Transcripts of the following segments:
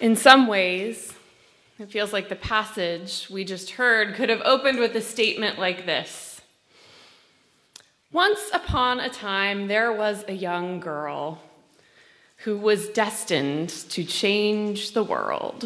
In some ways, it feels like the passage we just heard could have opened with a statement like this. Once upon a time, there was a young girl who was destined to change the world.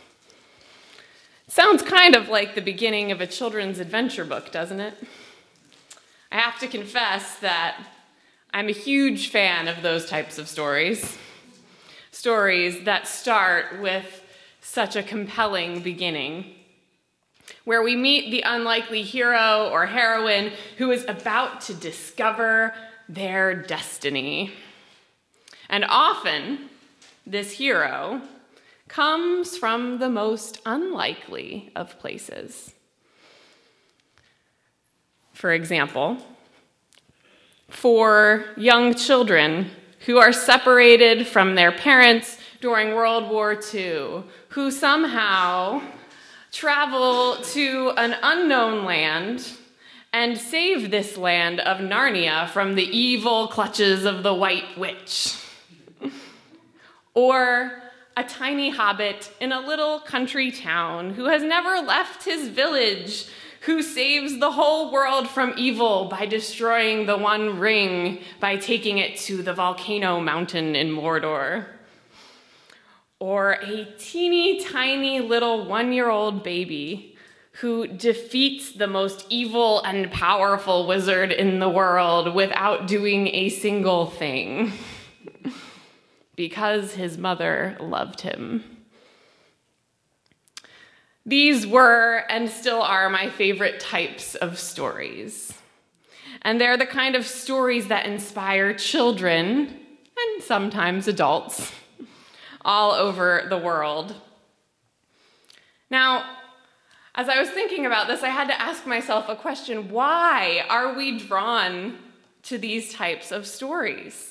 Sounds kind of like the beginning of a children's adventure book, doesn't it? I have to confess that I'm a huge fan of those types of stories. Stories that start with such a compelling beginning, where we meet the unlikely hero or heroine who is about to discover their destiny. And often, this hero comes from the most unlikely of places. For example, for young children who are separated from their parents during World War II, who somehow travel to an unknown land and save this land of Narnia from the evil clutches of the White Witch. Or a tiny hobbit in a little country town who has never left his village, who saves the whole world from evil by destroying the One Ring, by taking it to the volcano mountain in Mordor. Or a teeny tiny little 1-year-old baby who defeats the most evil and powerful wizard in the world without doing a single thing, because his mother loved him. These were and still are my favorite types of stories. And they're the kind of stories that inspire children, and sometimes adults, all over the world. Now, as I was thinking about this, I had to ask myself a question. Why are we drawn to these types of stories?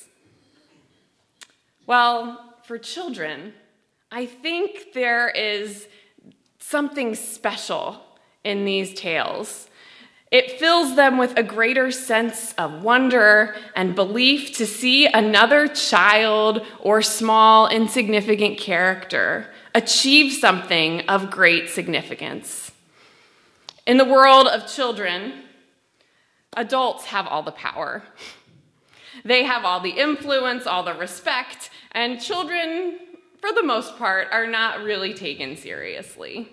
Well, for children, I think there is something special in these tales. It fills them with a greater sense of wonder and belief to see another child or small, insignificant character achieve something of great significance. In the world of children, adults have all the power. They have all the influence, all the respect, and children, for the most part, are not really taken seriously.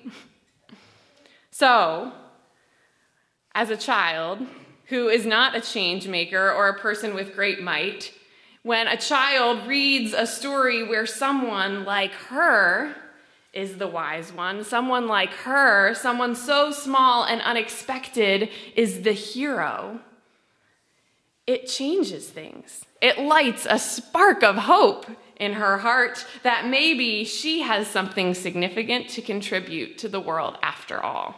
So, as a child who is not a change maker or a person with great might, when a child reads a story where someone like her is the wise one, someone like her, someone so small and unexpected is the hero, it changes things. It lights a spark of hope in her heart that maybe she has something significant to contribute to the world after all.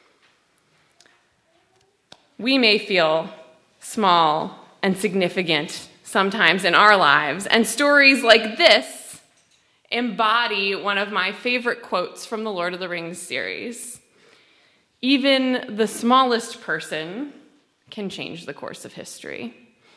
We may feel small and significant sometimes in our lives, and stories like this embody one of my favorite quotes from the Lord of the Rings series. Even the smallest person can change the course of history.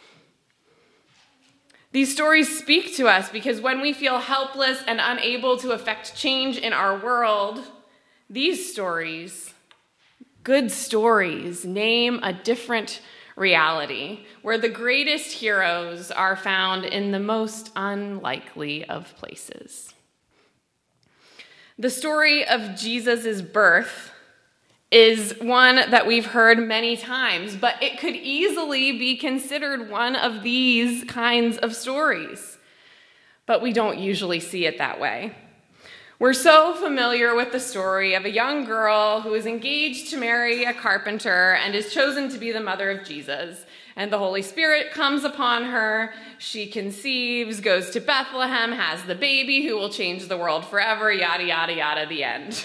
These stories speak to us because when we feel helpless and unable to affect change in our world, these stories, good stories, name a different reality where the greatest heroes are found in the most unlikely of places. The story of Jesus' birth is one that we've heard many times, but it could easily be considered one of these kinds of stories. But we don't usually see it that way. We're so familiar with the story of a young girl who is engaged to marry a carpenter and is chosen to be the mother of Jesus. And the Holy Spirit comes upon her, she conceives, goes to Bethlehem, has the baby who will change the world forever, yada, yada, yada, the end.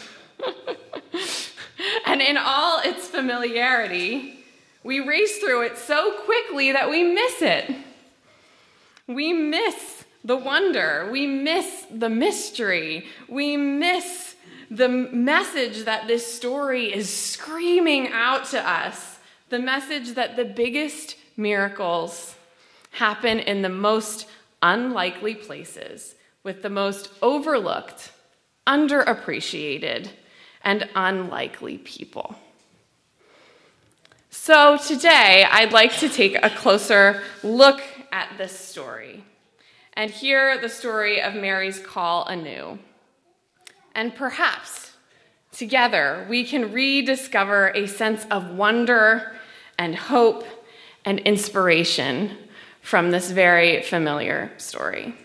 And in all its familiarity, we race through it so quickly that we miss it. We miss the wonder. We miss the mystery. We miss the message that this story is screaming out to us. The message that the biggest miracles happen in the most unlikely places with the most overlooked underappreciated, and unlikely people. So today, I'd like to take a closer look at this story and hear the story of Mary's call anew. And perhaps together we can rediscover a sense of wonder and hope and inspiration from this very familiar story.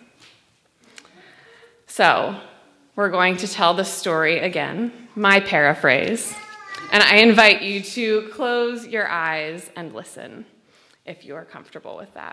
So, we're going to tell the story again, my paraphrase, and I invite you to close your eyes and listen if you are comfortable with that.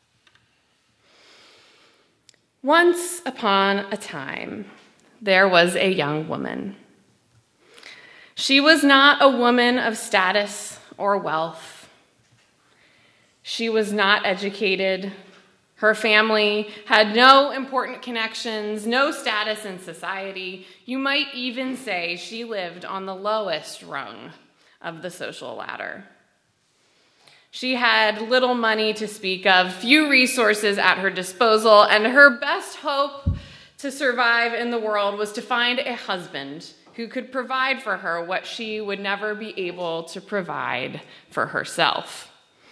Once upon a time, there was a young woman. She was not a woman of status or wealth. She was not educated. Her family had no important connections, no status in society. You might even say she lived on the lowest rung of the social ladder. She had little money to speak of, few resources at her disposal, and her best hope to survive in the world was to find a husband who could provide for her what she would never be able to provide for herself.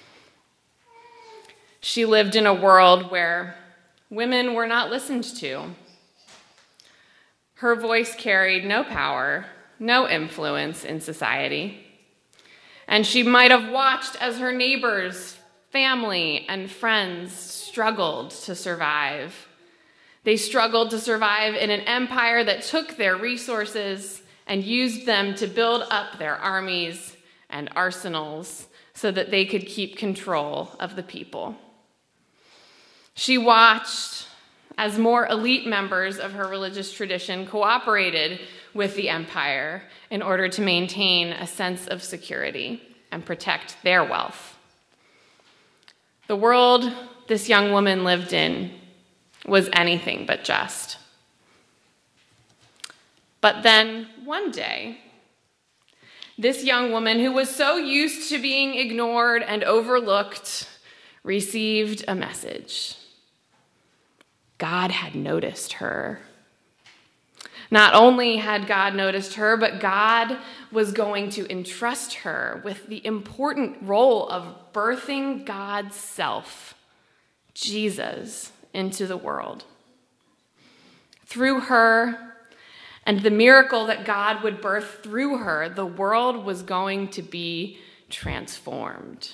She lived in a world where women were not listened to. Her voice carried no power, no influence in society. And she might have watched as her neighbors, family, and friends struggled to survive. They struggled to survive in an empire that took their resources and used them to build up their armies and arsenals so that they could keep control of the people. She watched as more elite members of her religious tradition cooperated with the empire in order to maintain a sense of security and protect their wealth. The world this young woman lived in was anything but just. But then one day, this young woman who was so used to being ignored and overlooked received a message. God had noticed her. Not only had God noticed her, but God was going to entrust her with the important role of birthing God's self, Jesus, into the world. Through her and the miracle that God would birth through her, the world was going to be transformed.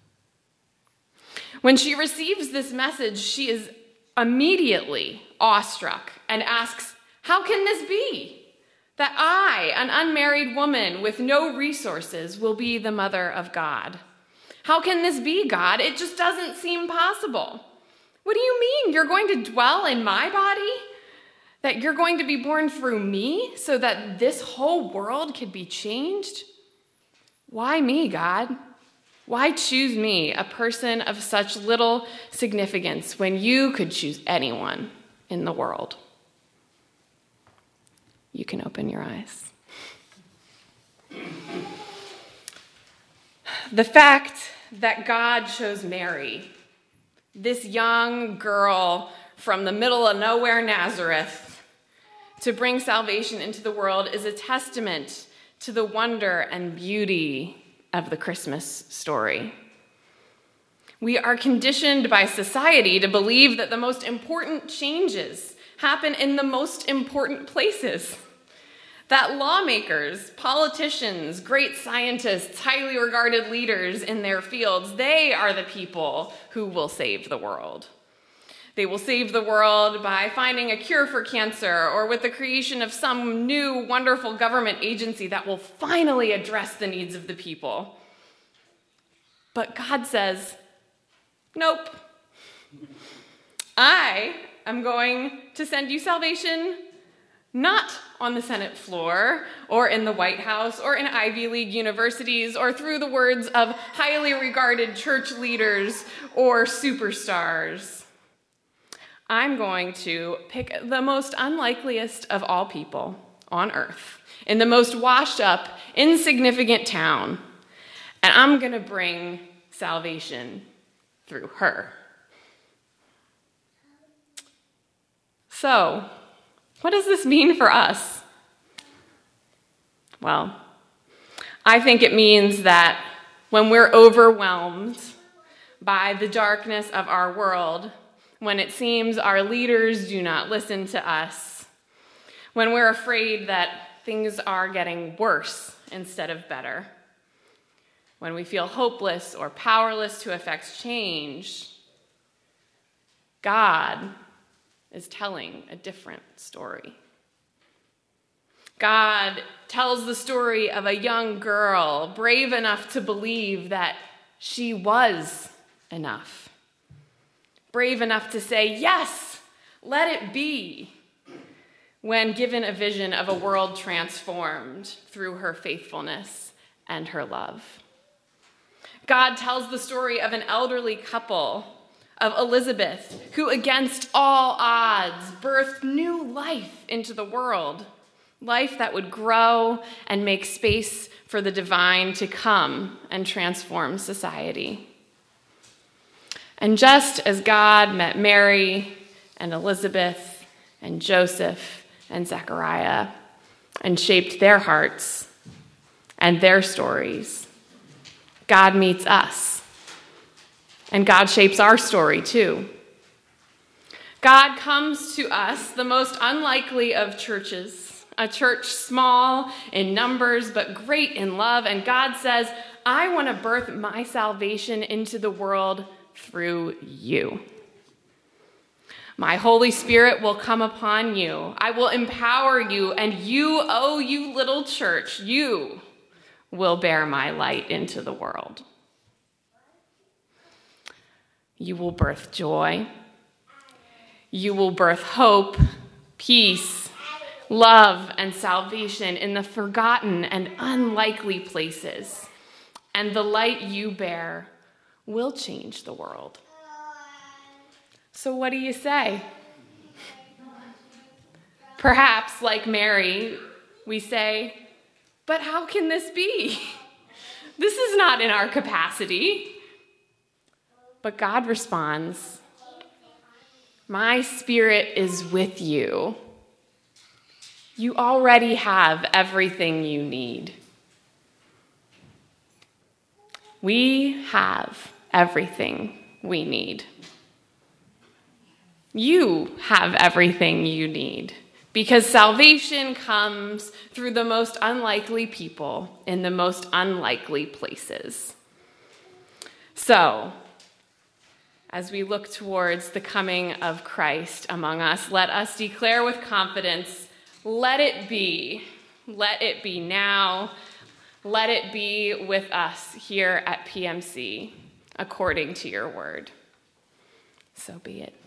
When she receives this message, she is immediately awestruck and asks, "How can this be? That I, an unmarried woman with no resources, will be the mother of God? How can this be, God? It just doesn't seem possible. What do you mean? You're going to dwell in my body? That you're going to be born through me so that this whole world could be changed? Why me, God? Why choose me, a person of such little significance, when you could choose anyone in the world?" You can open your eyes. The fact that God chose Mary, this young girl from the middle of nowhere, Nazareth, to bring salvation into the world is a testament to the wonder and beauty of the Christmas story. We are conditioned by society to believe that the most important changes happen in the most important places. That lawmakers, politicians, great scientists, highly regarded leaders in their fields, they are the people who will save the world. They will save the world by finding a cure for cancer or with the creation of some new wonderful government agency that will finally address the needs of the people. But God says, nope. I am going to send you salvation not on the Senate floor or in the White House or in Ivy League universities or through the words of highly regarded church leaders or superstars. I'm going to pick the most unlikeliest of all people on earth in the most washed up, insignificant town, and I'm going to bring salvation through her. So, What does this mean for us? Well, I think it means that when we're overwhelmed by the darkness of our world, when it seems our leaders do not listen to us, when we're afraid that things are getting worse instead of better, when we feel hopeless or powerless to affect change, God is telling a different story. God tells the story of a young girl brave enough to believe that she was enough. Brave enough to say, yes, let it be, when given a vision of a world transformed through her faithfulness and her love. God tells the story of an elderly couple, of Elizabeth, who against all odds birthed new life into the world, life that would grow and make space for the divine to come and transform society. And just as God met Mary and Elizabeth and Joseph and Zechariah and shaped their hearts and their stories, God meets us. And God shapes our story too. God comes to us, the most unlikely of churches, a church small in numbers but great in love, and God says, I want to birth my salvation into the world through you. My Holy Spirit will come upon you. I will empower you, and you, oh, you little church, you will bear my light into the world. You will birth joy. You will birth hope, peace, love, and salvation in the forgotten and unlikely places. And the light you bear will change the world. So what do you say? Perhaps, like Mary, we say, but how can this be? This is not in our capacity. But God responds, my Spirit is with you. You already have everything you need. We have everything we need. You have everything you need, because salvation comes through the most unlikely people in the most unlikely places. So, as we look towards the coming of Christ among us, let us declare with confidence, let it be. Let it be now. Let it be with us here at PMC, according to your word. So be it.